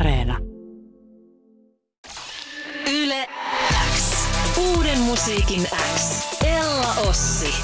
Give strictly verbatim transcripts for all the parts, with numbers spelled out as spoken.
Areena. Yle X. Uuden musiikin X. Ella Ossi.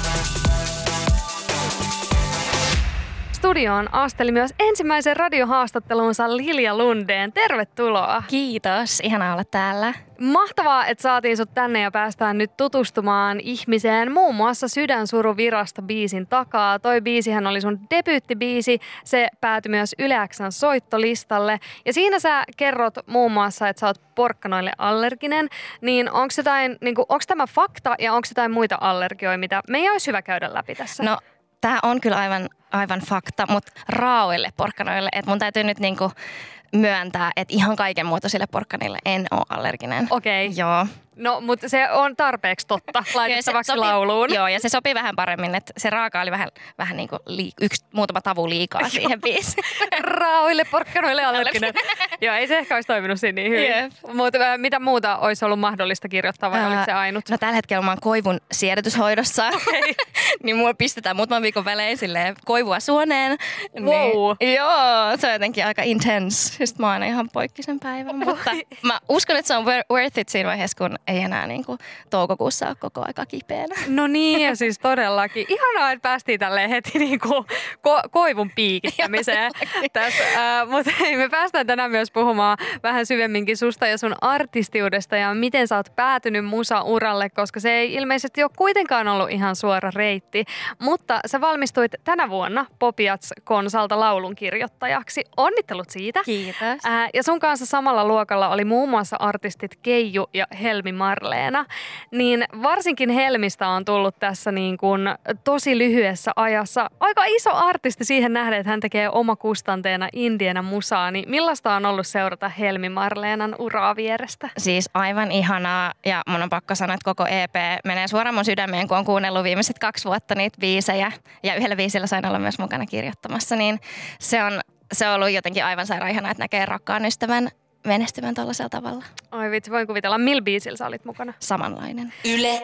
Studioon asteli myös ensimmäisen radiohaastattelunsa Lilja Lundeen. Tervetuloa. Kiitos, ihanaa olla täällä. Mahtavaa, että saatiin sut tänne ja päästään nyt tutustumaan ihmiseen muun muassa Sydänsuruvirasta biisin takaa. Toi biisihän oli sun debyyttibiisi, se päätyi myös Yle X:n soittolistalle. Ja siinä sä kerrot muun muassa, että sä oot porkkanoille allerginen. Niin onko jotain, niin onko tämä fakta ja onko jotain muita allergioita, mitä meidän olisi hyvä käydä läpi tässä? No, tää on kyllä aivan, aivan fakta, mutta raaoille porkkanoille, että mun täytyy nyt niinku myöntää, että ihan kaiken muotoisille porkkanille en ole allerginen. Okei. Okay. Joo. No, mutta se on tarpeeksi totta laitettavaksi lauluun. Joo, ja se sopii vähän paremmin, että se raaka oli vähän, vähän niin kuin liik, yksi muutama tavu liikaa siihen biisiin. Raaoille, porkkanoille, allerginen. Joo, ei se ehkä olisi toiminut siinä niin hyvin. Yep. Mutta mitä muuta olisi ollut mahdollista kirjoittaa vai uh, oliko se ainut? No tällä hetkellä mä oon koivun siedätyshoidossa. Okay. Niin mua pistetään muutaman viikon välein silleen koivua suoneen. Wow. Niin, joo, se on jotenkin aika intense. Sitten mä oon aina ihan poikkisen päivän. Mutta mä uskon, että se on worth it siinä vaiheessa, kun ei enää niin kuin toukokuussa ole koko aika kipeänä. No niin, ja siis todellakin. Ihanaa, että päästiin tälleen heti niin kuin ko- koivun piikittämiseen. Tässä, äh, mutta hei, me päästään tänään myös puhumaan vähän syvemminkin susta ja sun artistiudesta ja miten sä oot päätynyt musa-uralle, koska se ei ilmeisesti ole kuitenkaan ollut ihan suora reitti. Mutta sä valmistuit tänä vuonna Popiats-konsalta laulunkirjoittajaksi. Onnittelut siitä. Kiitos. Äh, ja sun kanssa samalla luokalla oli muun muassa artistit Keiju ja Helmi Marleena. Niin varsinkin Helmistä on tullut tässä niin kuin tosi lyhyessä ajassa aika iso artisti siihen nähden, että hän tekee omakustanteena indienä musaa. Niin millaista on ollut seurata Helmi Marleenan uraa vierestä? Siis aivan ihanaa ja mun on pakko sanoa, että koko E P menee suoraan mun sydämeen, kun on kuunnellut viimeiset kaksi vuotta niitä biisejä. Ja yhdellä biisillä sain olla myös mukana kirjoittamassa, niin se on, se on ollut jotenkin aivan sairaan ihanaa, että näkee rakkaan ystävän menestymään tällaisella tavalla. Oi vitsi, voin kuvitella. Millä biisillä sä olit mukana? Samanlainen. Yle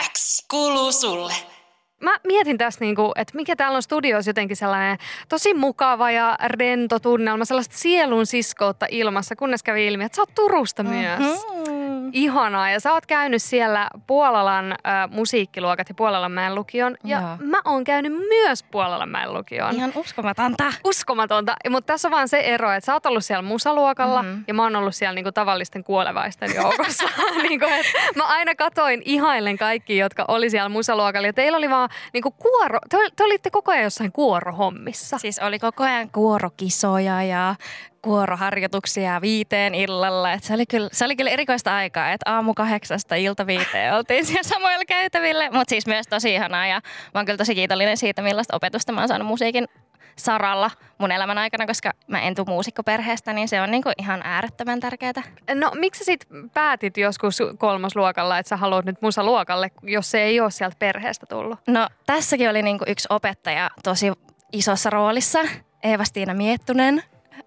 X kuuluu sulle. Mä mietin tässä, niinku, että mikä täällä on studiossa jotenkin sellainen tosi mukava ja rento tunnelma, sellaista sielun siskoutta ilmassa, kunnes kävi ilmi, että sä oot Turusta myös. Mm-hmm. Ihanaa. Ja sä oot käynyt siellä Puolalan äh, musiikkiluokat ja Puolalanmäen lukion. Ja Joo. mä oon käynyt myös Puolalanmäen lukion. Ihan uskomatonta. Uskomatonta. Mutta tässä on vaan se ero, että sä oot ollut siellä musaluokalla mm-hmm. ja mä oon ollut siellä niinku tavallisten kuolevaisten joukossa. niinku, et mä aina katoin ihailen kaikki, jotka oli siellä musaluokalla. Ja teillä oli vaan niinku kuoro, te, te olitte koko ajan jossain kuorohommissa. Siis oli koko ajan kuorokisoja ja kuoroharjoituksia viiteen illalla. Et se, oli kyllä, se oli kyllä erikoista aikaa, että aamu kahdeksasta ilta viiteen oltiin siellä samoilla käytäville. Mutta siis myös tosi ihanaa ja mä oon kyllä tosi kiitollinen siitä, millaista opetusta mä oon saanut musiikin saralla mun elämän aikana, koska mä en tule muusikkoperheestä, niin se on niinku ihan äärettömän tärkeää. No miksi sit päätit joskus kolmosluokalla, että sä haluat nyt musaluokalle, jos se ei ole sieltä perheestä tullut? No tässäkin oli niinku yksi opettaja tosi isossa roolissa, Eeva-Stiina Miettunen,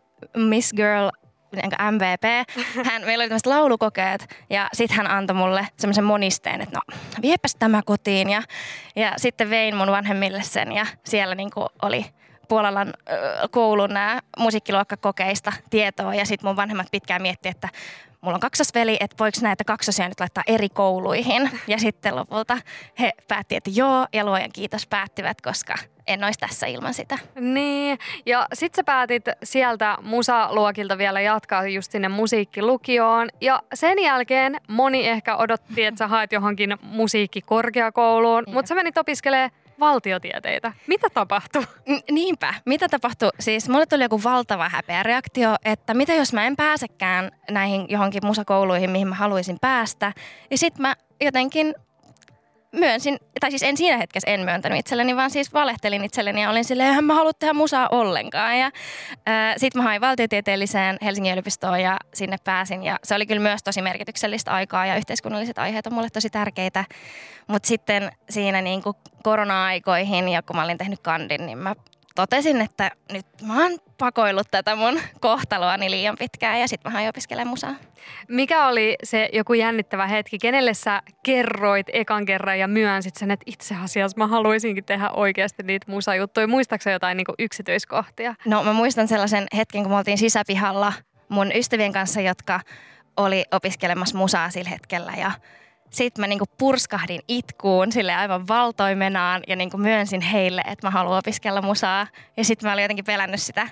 Miss Girl, M V P. Hän, meillä oli tämmöiset laulukokeet ja sitten hän antoi mulle semmoisen monisteen, että no viepäs tämä kotiin. Ja, ja sitten vein mun vanhemmille sen ja siellä niinku oli Puolalan äh, koulun nämä musiikkiluokkakokeista tietoa ja sitten mun vanhemmat pitkään mietti, että mulla on kaksosveli, että voiko näitä kaksosia nyt laittaa eri kouluihin. Ja sitten lopulta he päätti, että joo, ja luojan kiitos päättivät, koska en olisi tässä ilman sitä. Niin, ja sit sä päätit sieltä musaluokilta vielä jatkaa just sinne musiikkilukioon. Ja sen jälkeen moni ehkä odotti, että sä haet johonkin musiikkikorkeakouluun, mutta sä menit opiskelemaan valtiotieteitä. Mitä tapahtui? N- niinpä. Mitä tapahtui? Siis mulle tuli joku valtava häpeäreaktio, että mitä jos mä en pääsekään näihin johonkin musakouluihin, mihin mä haluaisin päästä. Ja sit mä jotenkin myönsin, tai siis en siinä hetkessä en myöntänyt itselleni, vaan siis valehtelin itselleni ja olin silleen, eihän mä halua tehdä musaa ollenkaan. Ja äh, sit mä hain valtiotieteelliseen Helsingin yliopistoon ja sinne pääsin. Ja se oli kyllä myös tosi merkityksellistä aikaa ja yhteiskunnalliset aiheet on mulle tosi tärkeitä. Mutta sitten siinä niin kuin korona-aikoihin ja kun mä olin tehnyt kandin, niin mä totesin, että nyt mä oon pakoillut tätä mun kohtaloani liian pitkään ja sit mä hain opiskelemaan musaa. Mikä oli se joku jännittävä hetki? Kenelle sä kerroit ekan kerran ja myönsit sen, että itse asiassa mä haluaisinkin tehdä oikeasti niitä musajuttuja? Muistaaksä jotain niin kuin yksityiskohtia? No mä muistan sellaisen hetken, kun me oltiin sisäpihalla mun ystävien kanssa, jotka oli opiskelemassa musaa sillä hetkellä ja sitten mä niinku purskahdin itkuun sille aivan valtoimenaan ja niinku myönsin heille, että mä haluan opiskella musaa. Ja sitten mä olin jotenkin pelännyt sitä.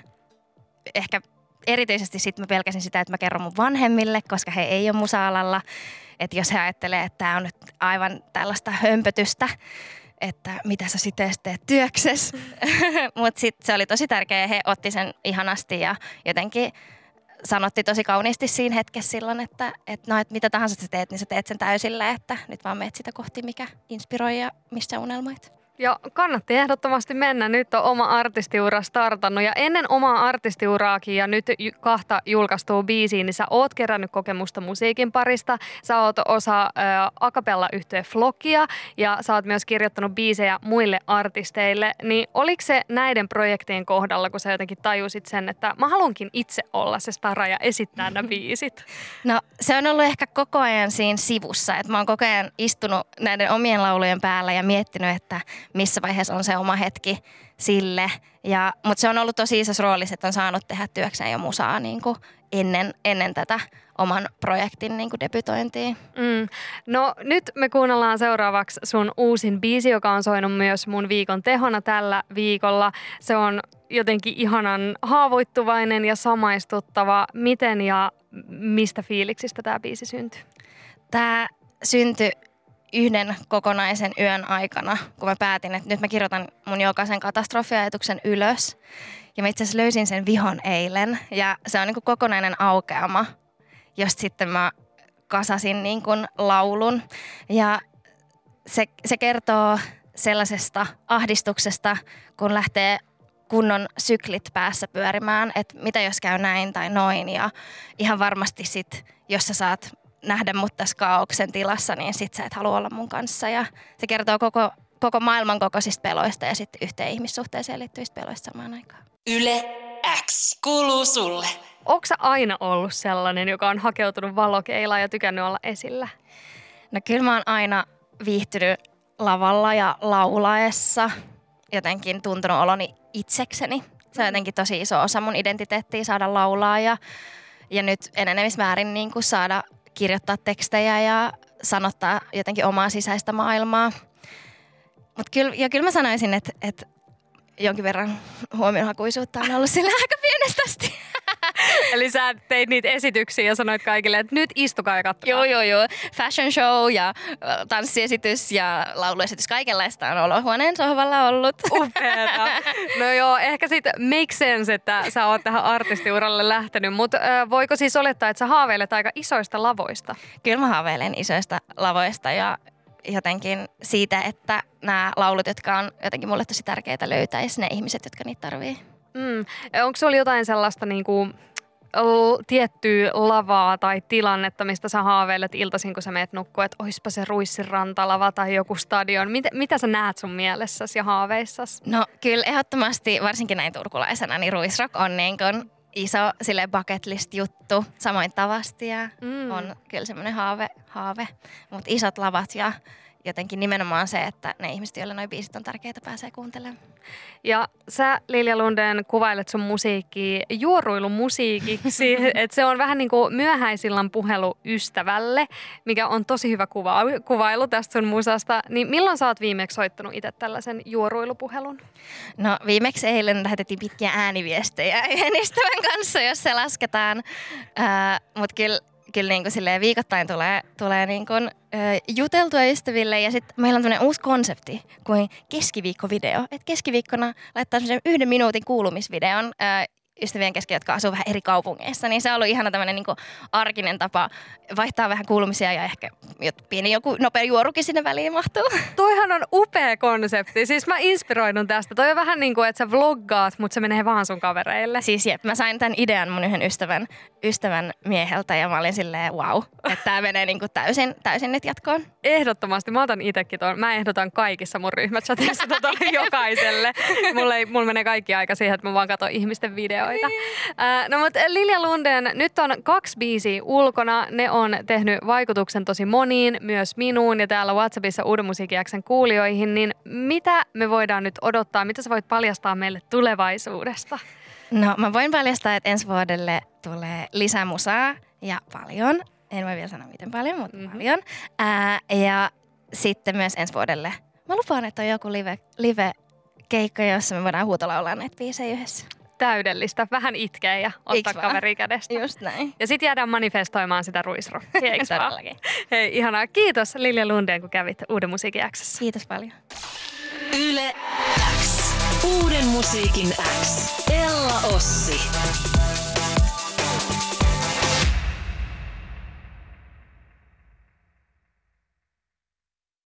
Ehkä erityisesti sitten mä pelkäsin sitä, että mä kerron mun vanhemmille, koska he ei ole musa-alalla. Että jos he ajattelee, että tää on nyt aivan tällaista hömpötystä, että mitä sä sitten teet työksessä. Mutta sitten se oli tosi tärkeä ja he otti sen ihanasti ja jotenkin sanotti tosi kauniisti siinä hetkessä silloin, että, että, no, että mitä tahansa sä teet, niin sä teet sen täysillä, että nyt vaan meet sitä kohti, mikä inspiroi ja missä unelmoit. Ja kannatti ehdottomasti mennä. Nyt on oma artistiura startannut ja ennen omaa artistiuraakin ja nyt kahta julkaistua biisiä, niin sä oot kerännyt kokemusta musiikin parista. Sä oot osa ä, a cappella-yhtye Flokia ja sä oot myös kirjoittanut biisejä muille artisteille. Niin oliko se näiden projektien kohdalla, kun sä jotenkin tajusit sen, että mä haluankin itse olla se stara ja esittää nämä biisit? No se on ollut ehkä koko ajan siinä sivussa, että mä oon koko ajan istunut näiden omien laulujen päällä ja miettinyt, että missä vaiheessa on se oma hetki sille. Ja, mutta se on ollut tosi isossa roolissa, että on saanut tehdä työkseen jo musaa niin kuin ennen, ennen tätä oman projektin niin kuin debytointia. Mm. No nyt me kuunnellaan seuraavaksi sun uusin biisi, joka on soinut myös mun viikon tehona tällä viikolla. Se on jotenkin ihanan haavoittuvainen ja samaistuttava. Miten ja mistä fiiliksistä tämä biisi syntyi? Tämä syntyi yhden kokonaisen yön aikana, kun mä päätin, että nyt mä kirjoitan mun jokaisen katastrofiajatuksen ylös. Ja mä itse asiassa löysin sen vihon eilen. Ja se on niin kuin kokonainen aukeama, josta sitten mä kasasin niin kuin laulun. Ja se, se kertoo sellaisesta ahdistuksesta, kun lähtee kunnon syklit päässä pyörimään, että mitä jos käy näin tai noin. Ja ihan varmasti sit, jos sä saat nähdä mut tässä kaaoksen tilassa, niin sit sä et halua olla mun kanssa. Ja se kertoo koko, koko maailman kokoisista peloista ja sitten yhteen ihmissuhteeseen liittyvistä peloista samaan aikaan. Yle X kuuluu sulle. Onko sä aina ollut sellainen, joka on hakeutunut valokeilaan ja tykännyt olla esillä? No kyllä mä oon aina viihtynyt lavalla ja laulaessa. Jotenkin tuntunut oloni itsekseni. Se on jotenkin tosi iso osa mun identiteettiä saada laulaa ja, ja nyt enenemismäärin niin kuin saada kirjoittaa tekstejä ja sanottaa jotenkin omaa sisäistä maailmaa. Mutta kyllä, ja kyllä mä sanoisin, että, että jonkin verran huomionhakuisuutta on ollut sillä aika pienestä asti. Eli sä teit niitä esityksiä ja sanoit kaikille, että nyt istukaa ja katsokaa. Joo, joo, joo. Fashion show ja tanssiesitys ja lauluesitys, kaikenlaista on olohuoneen sohvalla ollut. Upeeta. No joo, ehkä sitten make sense, että sä oot tähän artistiuralle lähtenyt, mutta äh, voiko siis olettaa, että sä haaveilet aika isoista lavoista? Kyllä mä haaveilen isoista lavoista ja jotenkin siitä, että nämä laulut, jotka on jotenkin mulle tosi tärkeitä, löytäisi ne ihmiset, jotka niitä tarvii. Mm. Onko sulla jotain sellaista niinku l- tiettyä lavaa tai tilannetta, mistä sä haaveilet iltaisin, kun sä meet nukkua, että oispa se Ruissin rantalava tai joku stadion. Mitä, mitä sä näet sun mielessäsi ja haaveissasi? No kyllä ehdottomasti, varsinkin näin turkulaisena, niin Ruisrock on niin kuin iso sille bucket list juttu. Samoin Tavastia mm. on kyllä semmoinen haave, haave. Mutta isot lavat ja jotenkin nimenomaan se, että ne ihmiset, joille noi biisit on tärkeitä, pääsee kuuntelemaan. Ja sä, Lilja Lundén, kuvailet sun musiikkia juoruilumusiikiksi, että se on vähän niin kuin myöhäisillan puhelu ystävälle, mikä on tosi hyvä kuva, kuvailu tästä sun musasta. Niin milloin sä oot viimeksi soittanut itse tällaisen juoruilupuhelun? No viimeksi eilen lähetettiin pitkiä ääniviestejä yhden ystävän kanssa, jos se lasketaan, äh, mutta kyllä Kyllä niin kuin silleen viikoittain tulee, tulee niin kuin, ö, juteltua ystäville ja sitten meillä on tämmöinen uusi konsepti kuin keskiviikkovideo. Et keskiviikkona laittaa semmoisen yhden minuutin kuulumisvideon ö, ystävien kesken, jotka asuu vähän eri kaupungeissa. Niin se on ollut ihana tämmöinen niin kuin arkinen tapa vaihtaa vähän kuulumisia ja ehkä pieni joku nopea juorukin sinne väliin mahtuu. Toihan on upea konsepti. Siis mä inspiroidun tästä. Toi on vähän niin kuin, että sä vloggaat, mutta se menee vaan sun kavereille. Siis jep, mä sain tämän idean mun yhden ystävän, ystävän mieheltä ja mä olin silleen wow, että tää menee niin kuin täysin, täysin nyt jatkoon. Ehdottomasti. Mä otan itsekin tuon. Mä ehdotan kaikissa mun ryhmächatissa tota jokaiselle. Mulla, ei, mulla menee kaikki aika siihen, että mä vaan katson ihmisten videoita. Niin. Äh, no mutta Lilja Lundén, nyt on kaksi biisiä ulkona. Ne on tehnyt vaikutuksen tosi moniin, myös minuun ja täällä WhatsAppissa Uuden musiikkijakson kuulijoihin. Niin mitä me voidaan nyt odottaa? Mitä sä voit paljastaa meille tulevaisuudesta? No mä voin paljastaa, että ensi vuodelle tulee lisämusaa ja paljon. En voi vielä sanoa miten paljon, mutta mm-hmm. paljon. Ää, ja sitten myös ensi vuodelle. Mä lupaan, että on joku live, live-keikka, jossa me voidaan huutolaulaa näitä biisejä yhdessä. Täydellistä. Vähän itkeä ja ottaa kaveri kädestä. Just näin. Ja sit jäädään manifestoimaan sitä ruisrockia, eikö vaan? Hei, ihanaa. Kiitos Lilja Lundén, kun kävit Uuden musiikin X:ssä. Kiitos paljon. Yle X. Uuden musiikin X. Ella Ossi.